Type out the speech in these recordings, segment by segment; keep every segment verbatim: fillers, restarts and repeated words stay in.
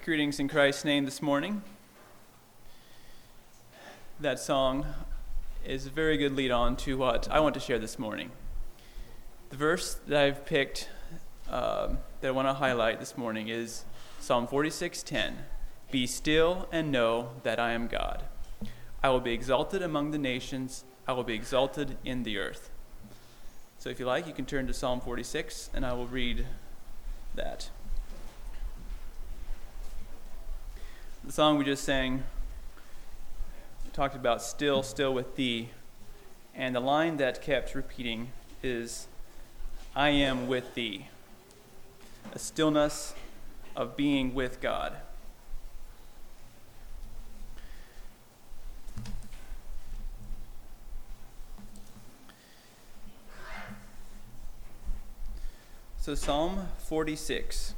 Greetings in Christ's name this morning. That song is a very good lead on to what I want to share this morning. The verse that I've picked uh, that I want to highlight this morning is Psalm forty-six ten. Be still and know that I am God. I will be exalted among the nations. I will be exalted in the earth. So if you like, you can turn to Psalm forty-six and I will read that. The song we just sang talked about still, still with thee. And the line that kept repeating is, I am with thee. A stillness of being with God. So Psalm forty-six.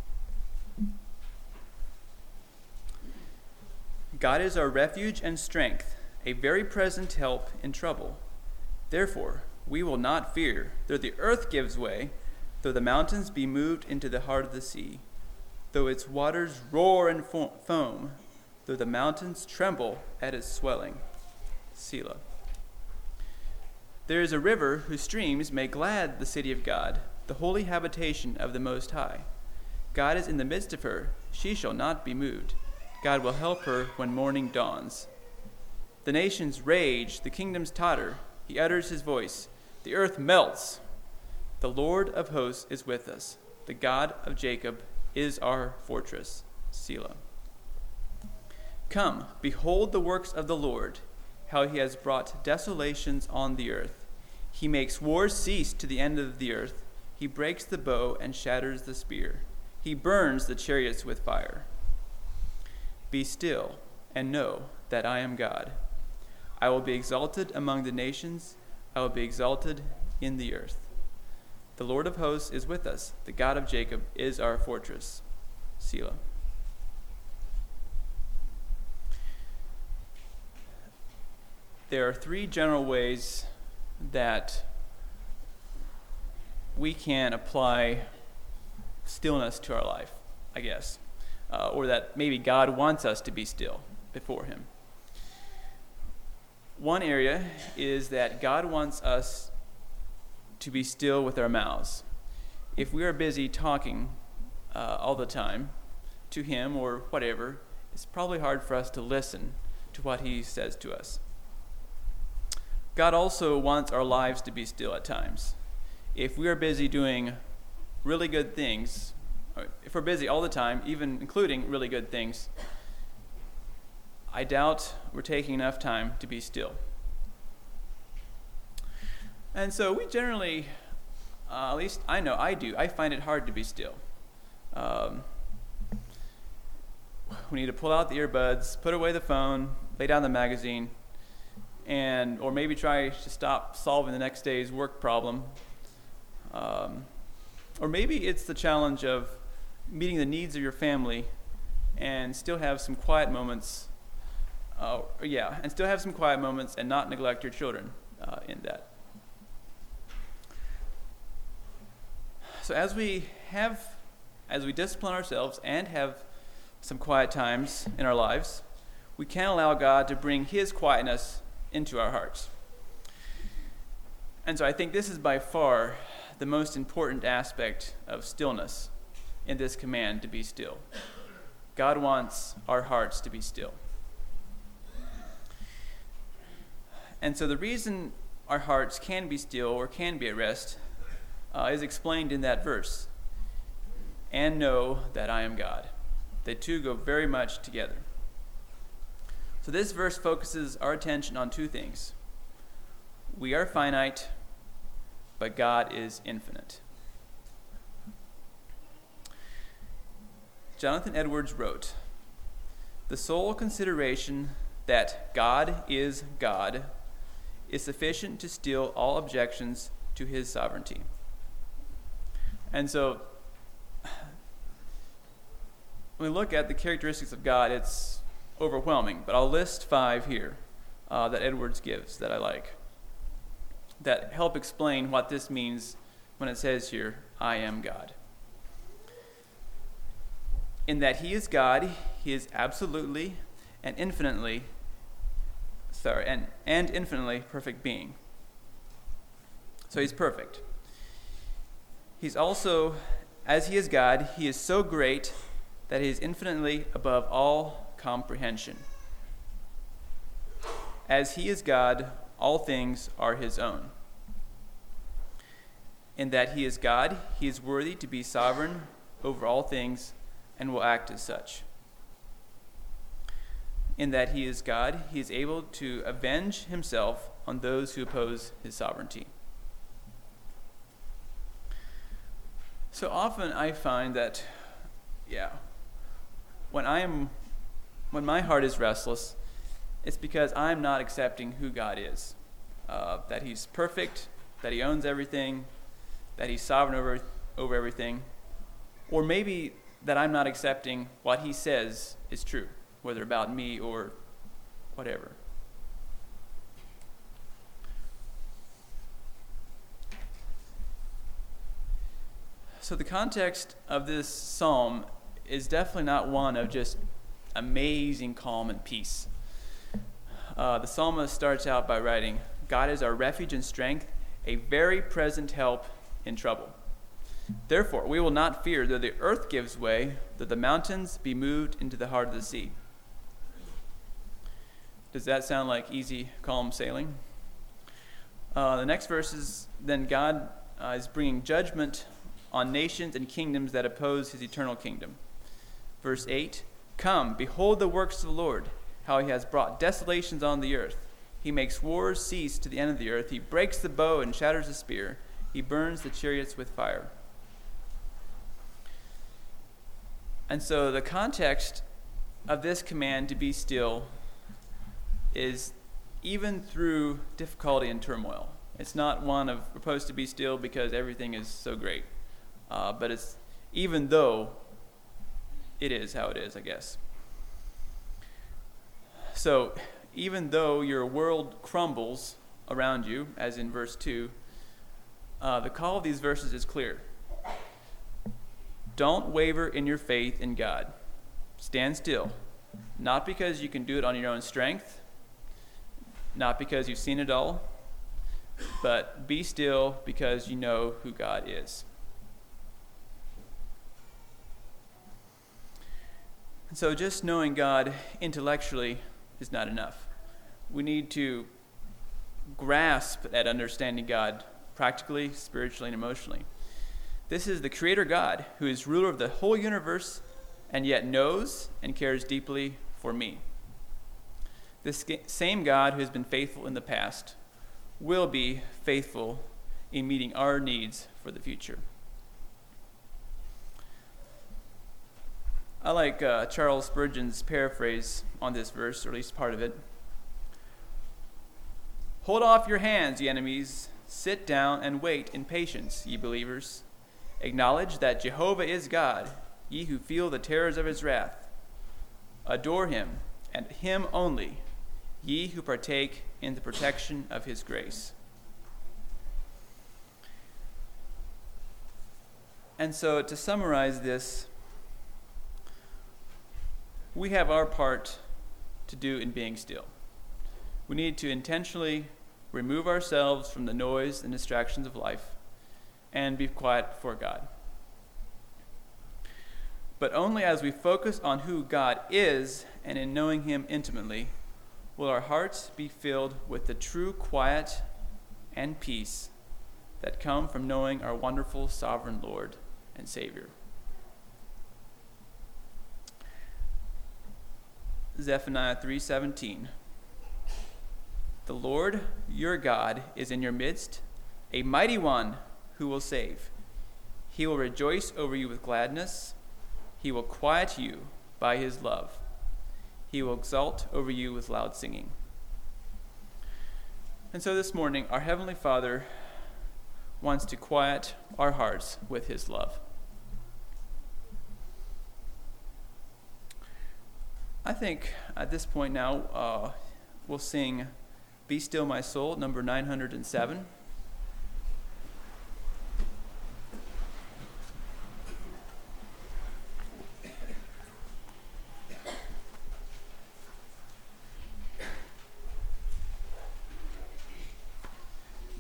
God is our refuge and strength, a very present help in trouble. Therefore, we will not fear, though the earth gives way, though the mountains be moved into the heart of the sea, though its waters roar and fo- foam, though the mountains tremble at its swelling. Selah. There is a river whose streams make glad the city of God, the holy habitation of the Most High. God is in the midst of her, she shall not be moved. God will help her when morning dawns. The nations rage, the kingdoms totter. He utters his voice. The earth melts. The Lord of hosts is with us. The God of Jacob is our fortress. Selah. Come, behold the works of the Lord, how he has brought desolations on the earth. He makes wars cease to the end of the earth. He breaks the bow and shatters the spear. He burns the chariots with fire. Be still and know that I am God. I will be exalted among the nations. I will be exalted in the earth. The Lord of hosts is with us. The God of Jacob is our fortress. Selah. There are three general ways that we can apply stillness to our life, I guess. Uh, or that maybe God wants us to be still before him. One area is that God wants us to be still with our mouths. If we are busy talking uh, all the time to him or whatever, it's probably hard for us to listen to what he says to us. God also wants our lives to be still at times. If we are busy doing really good things, if we're busy all the time, even including really good things, I doubt we're taking enough time to be still. And so we generally, uh, at least I know I do, I find it hard to be still. Um, we need to pull out the earbuds, put away the phone, lay down the magazine, and or maybe try to stop solving the next day's work problem. Um, or maybe it's the challenge of meeting the needs of your family and still have some quiet moments, uh, yeah, and still have some quiet moments and not neglect your children uh, in that. So as we have, as we discipline ourselves and have some quiet times in our lives, we can allow God to bring his quietness into our hearts. And so I think this is by far the most important aspect of stillness in this command to be still. God wants our hearts to be still. And so the reason our hearts can be still or can be at rest uh, is explained in that verse. And know that I am God. The two go very much together. So this verse focuses our attention on two things. We are finite, but God is infinite. Jonathan Edwards wrote, the sole consideration that God is God is sufficient to still all objections to his sovereignty. And so, when we look at the characteristics of God, it's overwhelming, but I'll list five here uh, that Edwards gives that I like, that help explain what this means when it says here, I am God. in that he is God, he is absolutely and infinitely, sorry, and, and infinitely perfect being. So he's perfect. He's also, as he is God, he is so great that he is infinitely above all comprehension. As he is God, all things are his own. In that he is God, he is worthy to be sovereign over all things and will act as such. In that he is God, he is able to avenge himself on those who oppose his sovereignty. So often I find that, yeah, when I am, when my heart is restless, it's because I'm not accepting who God is. Uh, that he's perfect, that he owns everything, that he's sovereign over, over everything. Or maybe that I'm not accepting what he says is true, whether about me or whatever. So the context of this psalm is definitely not one of just amazing calm and peace. Uh, the psalmist starts out by writing, God is our refuge and strength, a very present help in trouble. Therefore, we will not fear though the earth gives way, though the mountains be moved into the heart of the sea. Does that sound like easy, calm sailing? Uh, the next verse is, then God uh, is bringing judgment on nations and kingdoms that oppose his eternal kingdom. Verse eight, come, behold the works of the Lord, how he has brought desolations on the earth. He makes wars cease to the end of the earth. He breaks the bow and shatters the spear. He burns the chariots with fire. And so the context of this command to be still is even through difficulty and turmoil. It's not one of we're supposed to be still because everything is so great. Uh, but it's even though it is how it is, I guess. So even though your world crumbles around you, as in verse two, uh, the call of these verses is clear. Don't waver in your faith in God. Stand still, not because you can do it on your own strength, not because you've seen it all, but be still because you know who God is. And so just knowing God intellectually is not enough. We need to grasp that understanding God practically, spiritually, and emotionally. This is the Creator God who is ruler of the whole universe and yet knows and cares deeply for me. This same God who has been faithful in the past will be faithful in meeting our needs for the future. I like uh, Charles Spurgeon's paraphrase on this verse, or at least part of it. Hold off your hands, ye enemies. Sit down and wait in patience, ye believers. Acknowledge that Jehovah is God, ye who feel the terrors of his wrath. Adore him, and him only, ye who partake in the protection of his grace. And so to summarize this, we have our part to do in being still. We need to intentionally remove ourselves from the noise and distractions of life and be quiet before God. But only as we focus on who God is and in knowing him intimately will our hearts be filled with the true quiet and peace that come from knowing our wonderful sovereign Lord and Savior. Zephaniah three seventeen. The Lord your God is in your midst, a mighty one who will save. He will rejoice over you with gladness. He will quiet you by his love. He will exult over you with loud singing. And so this morning, our Heavenly Father wants to quiet our hearts with his love. I think at this point now, uh, we'll sing Be Still My Soul, number nine hundred seven.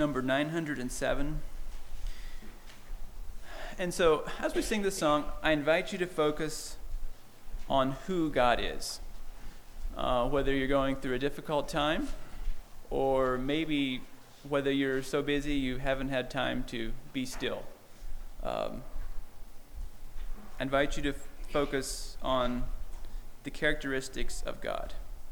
number nine hundred seven. And so, as we sing this song, I invite you to focus on who God is. Uh, whether you're going through a difficult time, or maybe whether you're so busy you haven't had time to be still. Um, I invite you to f- focus on the characteristics of God.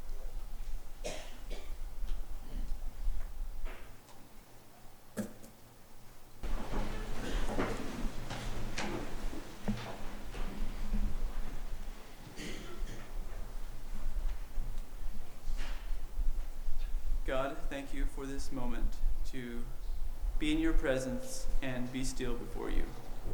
God, thank you for this moment to be in your presence and be still before you.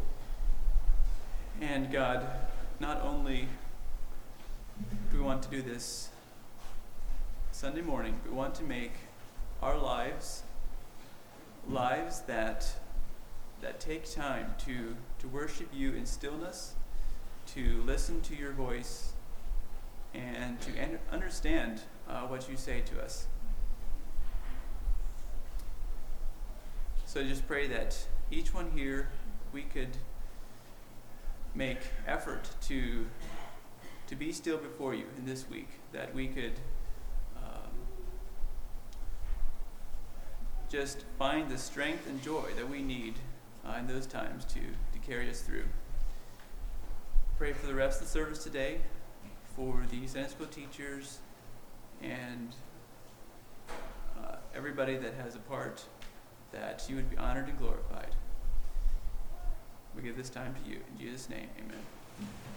And God, not only do we want to do this Sunday morning, but we want to make our lives lives that that take time to, to worship you in stillness, to listen to your voice, and to en- understand uh, what you say to us. So I just pray that each one here, we could make effort to to be still before you in this week, that we could um, just find the strength and joy that we need uh, in those times to, to carry us through. Pray for the rest of the service today, for the Sunday school teachers, and uh, everybody that has a part, that you would be honored and glorified. We give this time to you. In Jesus' name, amen.